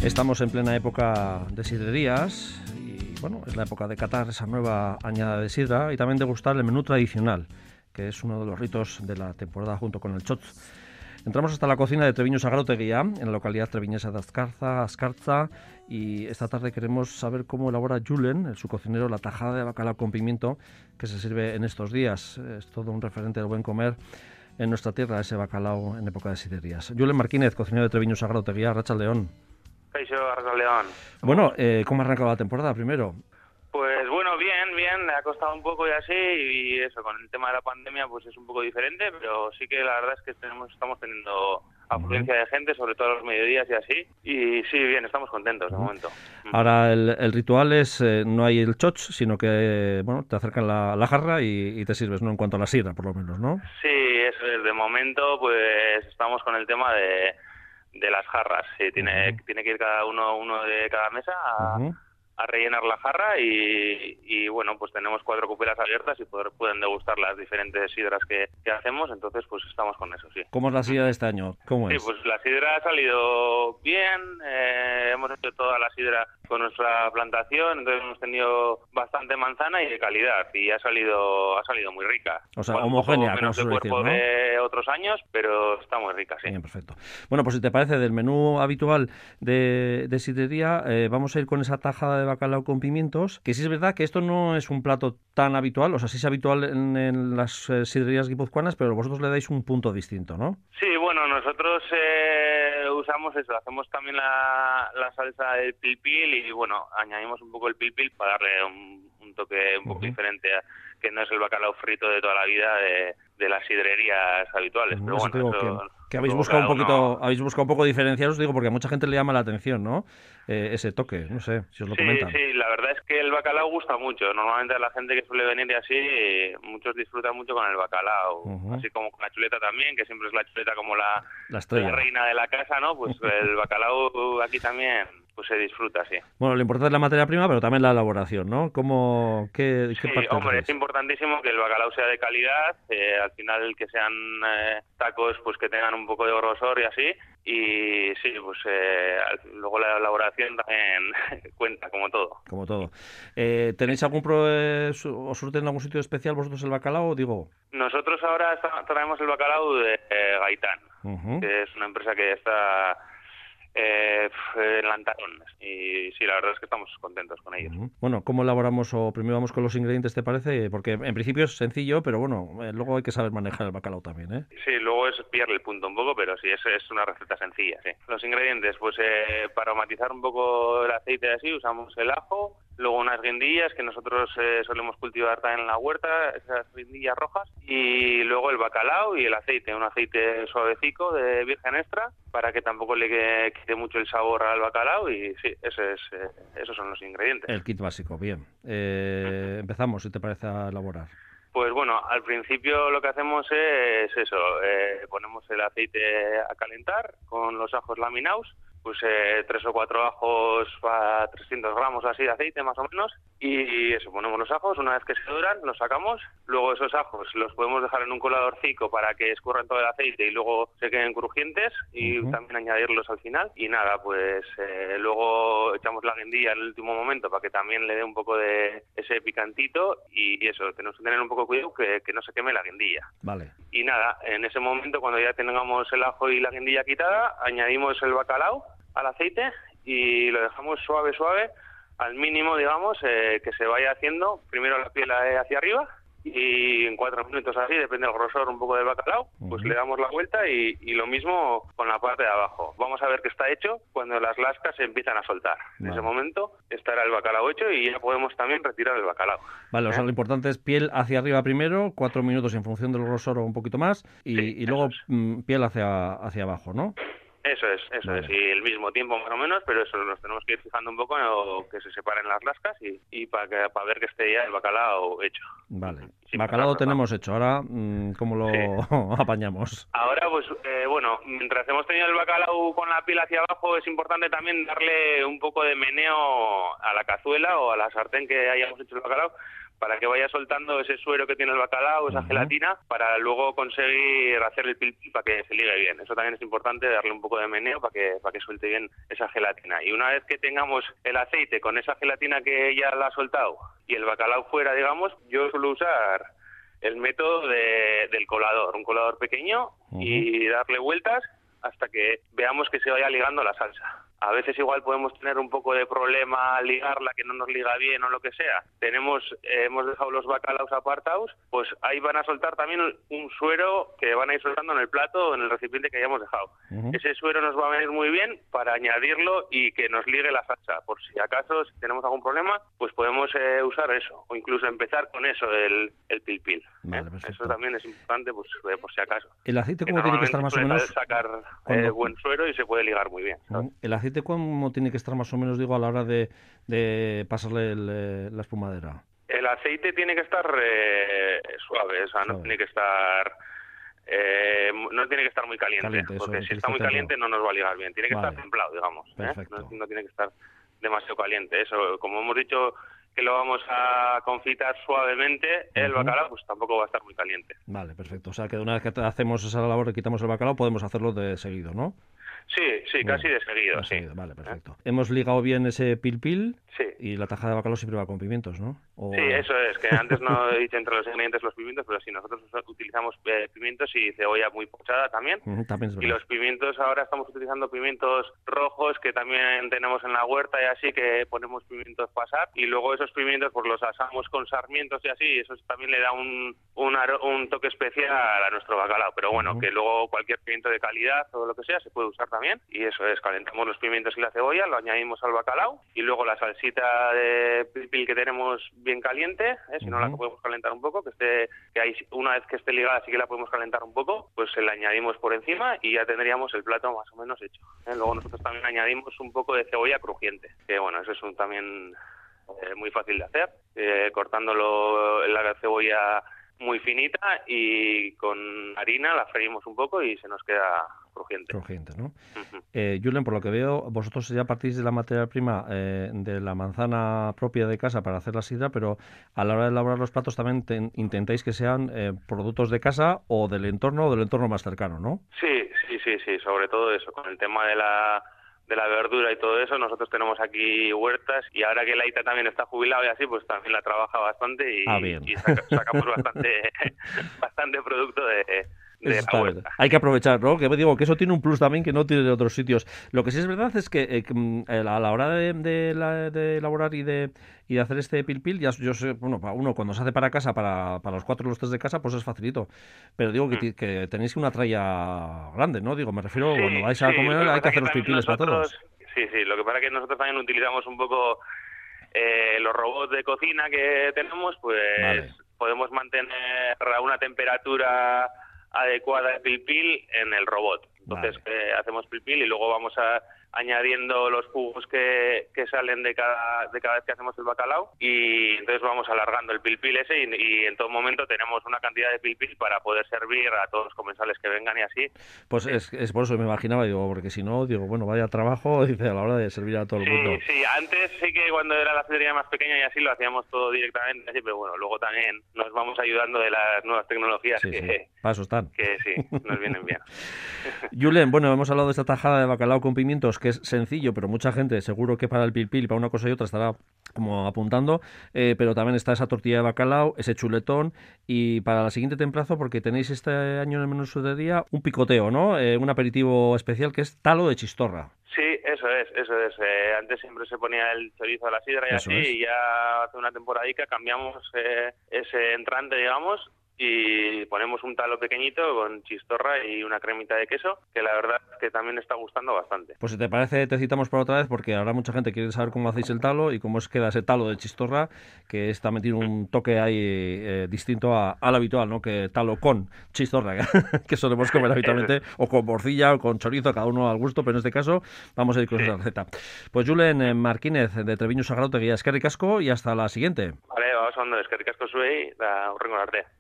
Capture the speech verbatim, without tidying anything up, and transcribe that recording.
Estamos en plena época de sidrerías y bueno, es la época de catar esa nueva añada de sidra y también de degustar el menú tradicional, que es uno de los ritos de la temporada junto con el chotz. Entramos hasta la cocina de Treviño Sagradoteguía, en la localidad treviñesa de Azkarza, Azkarza, y esta tarde queremos saber cómo elabora Julen, su cocinero, la tajada de bacalao con pimiento que se sirve en estos días. Es todo un referente del buen comer en nuestra tierra, ese bacalao en época de sidrerías. Julen Martínez, cocinero de Treviño Sagradoteguía, Arratsaldeon. Kaixo, Arratsaldeon. Bueno, eh, ¿cómo ha arrancado la temporada primero? Pues bueno, bien, bien, me ha costado un poco y así, y eso, con el tema de la pandemia pues es un poco diferente, pero sí que la verdad es que tenemos, estamos teniendo afluencia de gente, sobre todo a los mediodías y así, y sí, bien, estamos contentos de momento. Ahora el, el ritual es, eh, no hay el chotz, sino que, bueno, te acercan la, la jarra y, y te sirves, ¿no? En cuanto a la sidra, por lo menos, ¿no? Sí, eso es, de momento pues estamos con el tema de, de las jarras, sí, tiene, uh-huh. tiene que ir cada uno, uno de cada mesa a... Uh-huh. a rellenar la jarra y, y bueno, pues tenemos cuatro cupelas abiertas y poder, pueden degustar las diferentes sidras que, que hacemos, entonces pues estamos con eso, sí. ¿Cómo es la sidra de este año? ¿Cómo es? Sí, pues la sidra ha salido bien, eh, hemos hecho toda la sidra con nuestra plantación, entonces hemos tenido bastante manzana y de calidad y ha salido ha salido muy rica. O sea, bueno, homogénea, menos de cuerpo decir, ¿no? de otros años, pero está muy rica, sí. Bien, perfecto. Bueno, pues si te parece, del menú habitual de, de sidrería, eh, vamos a ir con esa tajada de bacalao con pimientos, que sí es verdad que esto no es un plato tan habitual, o sea, sí es habitual en, en las eh, sidrerías guipuzcoanas, pero vosotros le dais un punto distinto, ¿no? Sí, bueno, nosotros eh, usamos eso, hacemos también la, la salsa del pilpil y bueno, añadimos un poco el pilpil para darle un, un toque un poco uh-huh. diferente, a, que no es el bacalao frito de toda la vida de, de las sidrerías habituales, uh-huh. pero bueno, digo eso... Que, que habéis buscado un poquito, uno... habéis buscado un poco diferenciaros, digo, porque a mucha gente le llama la atención, ¿no? Eh, ese toque, no sé, si os lo sí, comentan. Sí, la verdad es que el bacalao gusta mucho. Normalmente a la gente que suele venir y así, muchos disfrutan mucho con el bacalao. Uh-huh. Así como con la chuleta también, que siempre es la chuleta como la, la, la reina de la casa, ¿no? Pues el bacalao aquí también pues se disfruta, sí. Bueno, lo importante es la materia prima, pero también la elaboración, ¿no? ¿Cómo, qué, qué sí, parte hombre, hacéis? Es importantísimo que el bacalao sea de calidad, eh, al final que sean eh, tacos pues que tengan un poco de grosor y así, y sí, pues eh, luego la elaboración también cuenta, como todo. Como todo. Eh, ¿Tenéis algún pro, eh, os surten en algún sitio especial vosotros el bacalao, digo? Nosotros ahora está, traemos el bacalao de eh, Gaitán, uh-huh. que es una empresa que está... Eh, en Lantarón, y sí, la verdad es que estamos contentos con ellos. Uh-huh. Bueno, ¿cómo elaboramos o primero vamos con los ingredientes, te parece? Porque en principio es sencillo, pero bueno, eh, luego hay que saber manejar el bacalao también, ¿eh? Sí, luego es pillarle el punto un poco, pero sí, es, es una receta sencilla, sí. Los ingredientes, pues eh, para aromatizar un poco el aceite así, usamos el ajo, luego unas guindillas que nosotros eh, solemos cultivar también en la huerta, esas guindillas rojas, y luego el bacalao y el aceite, un aceite suavecico de virgen extra, para que tampoco le quite mucho el sabor al bacalao, y sí, ese es, eh, esos son los ingredientes. El kit básico, bien. Eh, uh-huh. Empezamos, si te parece, a elaborar. Pues bueno, al principio lo que hacemos es eso, eh, ponemos el aceite a calentar con los ajos laminados, pues eh, tres o cuatro ajos para trescientos gramos así de aceite más o menos, y eso, ponemos los ajos, una vez que se doran los sacamos, luego esos ajos los podemos dejar en un coladorcico para que escurran todo el aceite y luego se queden crujientes y uh-huh. también añadirlos al final, y nada, pues eh, luego echamos la guindilla en el último momento para que también le dé un poco de ese picantito, y eso, tenemos que tener un poco de cuidado que, que no se queme la guindilla. Vale. Y nada, en ese momento cuando ya tengamos el ajo y la guindilla quitada, añadimos el bacalao al aceite y lo dejamos suave, suave, al mínimo, digamos, eh, que se vaya haciendo primero la piel hacia arriba, y en cuatro minutos así, depende del grosor un poco del bacalao, pues uh-huh. le damos la vuelta y, y lo mismo con la parte de abajo. Vamos a ver que está hecho cuando las lascas se empiezan a soltar. Vale. En ese momento estará el bacalao hecho y ya podemos también retirar el bacalao. Vale, ¿eh? O sea, lo importante es piel hacia arriba primero, cuatro minutos en función del grosor o un poquito más, y, sí, y luego es. mm, piel hacia, hacia abajo, ¿no? Eso es, eso vale. es, y el mismo tiempo más o menos, pero eso nos tenemos que ir fijando un poco en que se separen las lascas y, y para que para ver que esté ya el bacalao hecho. Vale, sí, bacalao tenemos hecho, ahora ¿cómo lo sí. apañamos? Ahora pues, eh, bueno, mientras hemos tenido el bacalao con la piel hacia abajo, es importante también darle un poco de meneo a la cazuela o a la sartén que hayamos hecho el bacalao, para que vaya soltando ese suero que tiene el bacalao, esa uh-huh. gelatina, para luego conseguir hacer el pil pil para que se ligue bien. Eso también es importante, darle un poco de meneo para que para que suelte bien esa gelatina. Y una vez que tengamos el aceite con esa gelatina que ya la ha soltado y el bacalao fuera, digamos, yo suelo usar el método de, del colador, un colador pequeño uh-huh. y darle vueltas hasta que veamos que se vaya ligando la salsa. A veces igual podemos tener un poco de problema al ligarla, que no nos liga bien o lo que sea. Tenemos, eh, hemos dejado los bacalaos apartados, pues ahí van a soltar también un suero que van a ir soltando en el plato o en el recipiente que hayamos dejado. Uh-huh. Ese suero nos va a venir muy bien para añadirlo y que nos ligue la salsa. Por si acaso, si tenemos algún problema, pues podemos eh, usar eso, o incluso empezar con eso, el, el pil pil. Vale, ¿eh? Eso también es importante, pues eh, por si acaso. ¿El aceite cómo tiene que estar más o menos? Sacar cuando... eh, buen suero y se puede ligar muy bien, ¿sabes? ¿El aceite cómo tiene que estar más o menos, digo, a la hora de, de pasarle el, la espumadera? El aceite tiene que estar eh, suave, o sea, no suave. tiene que estar eh, no tiene que estar muy caliente, caliente porque si está muy templado. caliente no nos va a ligar bien. Tiene que vale. estar templado, digamos. ¿eh? No, no tiene que estar demasiado caliente. Eso, como hemos dicho que lo vamos a confitar suavemente, el uh-huh. bacalao pues tampoco va a estar muy caliente. Vale, perfecto. O sea, que una vez que hacemos esa labor y quitamos el bacalao, podemos hacerlo de seguido, ¿no? Sí, sí, bueno, casi de seguido, de sí. Seguido. Vale, perfecto. ¿Eh? Hemos ligado bien ese pil pil sí. y la tajada de bacalao siempre va con pimientos, ¿no? O... Sí, eso es, que antes no he dicho entre los ingredientes los pimientos, pero sí, nosotros utilizamos eh, pimientos y cebolla muy pochada también. Uh-huh, también es verdad. Y los pimientos, ahora estamos utilizando pimientos rojos que también tenemos en la huerta y así, que ponemos pimientos pasar, y luego esos pimientos pues los asamos con sarmientos y así, y eso también le da un, un, un toque especial a nuestro bacalao. Pero bueno, uh-huh. que luego cualquier pimiento de calidad o lo que sea se puede usar también, y eso es, calentamos los pimientos y la cebolla, lo añadimos al bacalao, y luego la salsita de pil pil que tenemos bien caliente, ¿eh? si uh-huh. no la podemos calentar un poco, que esté, que ahí, una vez que esté ligada sí que la podemos calentar un poco, pues se la añadimos por encima y ya tendríamos el plato más o menos hecho. ¿eh? Luego nosotros también añadimos un poco de cebolla crujiente, que bueno, eso es un, también eh, muy fácil de hacer, eh, cortándolo la cebolla muy finita y con harina la freímos un poco y se nos queda crujiente. Crujiente, ¿no? Uh-huh. Eh, Julen, por lo que veo, vosotros ya partís de la materia prima eh, de la manzana propia de casa para hacer la sidra, pero a la hora de elaborar los platos también te, intentáis que sean eh, productos de casa o del entorno o del entorno más cercano, ¿no? Sí, sí, sí, sí, sobre todo eso, con el tema de la de la verdura y todo eso, nosotros tenemos aquí huertas y ahora que Laita también está jubilado y así, pues también la trabaja bastante y, ah, bien. y saca, sacamos bastante bastante producto de, de la huerta. Hay que aprovechar, ¿no? Que digo que eso tiene un plus también que no tiene de otros sitios. Lo que sí es verdad es que eh, a la hora de, de, la, de elaborar y de y de hacer este pil pil, ya yo sé, bueno, para uno cuando se hace para casa, para, para los cuatro o los tres de casa, pues es facilito. Pero digo que, mm. que tenéis una tralla grande, ¿no? Digo, me refiero, sí, cuando vais sí, a comer hay que hacer los pil piles para todos. Sí, sí, lo que pasa es que nosotros también utilizamos un poco eh, los robots de cocina que tenemos, pues vale. podemos mantener a una temperatura adecuada de pil pil en el robot. Entonces vale. eh, hacemos pil pil y luego vamos a añadiendo los jugos que, que salen de cada de cada vez que hacemos el bacalao y entonces vamos alargando el pil pil ese y, y en todo momento tenemos una cantidad de pil pil para poder servir a todos los comensales que vengan y así. Pues sí. es, es por eso que me imaginaba, digo, porque si no, digo, bueno, vaya trabajo dice a la hora de servir a todo el sí, mundo. Sí, antes sí que cuando era la cestería más pequeña y así lo hacíamos todo directamente así, pero bueno, luego también nos vamos ayudando de las nuevas tecnologías sí, que, sí. Para eso están. que sí, nos vienen bien. Julen, bueno, hemos hablado de esta tajada de bacalao con pimientos, que es sencillo, pero mucha gente seguro que para el pil pil, para una cosa y otra estará como apuntando, eh, pero también está esa tortilla de bacalao, ese chuletón, y para la siguiente temprazo, porque tenéis este año en el menú de día, un picoteo, ¿no? Eh, un aperitivo especial que es talo de chistorra. Sí, eso es, eso es. Eh, antes siempre se ponía el chorizo a la sidra y eso así, es. Y ya hace una temporadica cambiamos eh, ese entrante, digamos, y ponemos un talo pequeñito con chistorra y una cremita de queso, que la verdad es que también está gustando bastante. Pues si te parece, te citamos por otra vez, porque ahora mucha gente quiere saber cómo hacéis el talo y cómo os queda ese talo de chistorra, que está metido un toque ahí eh, distinto a, al habitual, ¿no? Que talo con chistorra, que solemos comer habitualmente, o con morcilla, o con chorizo, cada uno al gusto, pero en este caso vamos a ir con sí. esa receta. Pues Julen Martínez, de Treviño Sagardotegui, eskerrik asko y hasta la siguiente. Vale, vamos a hablar de eskerrik asko zuei, da hurrengo arte.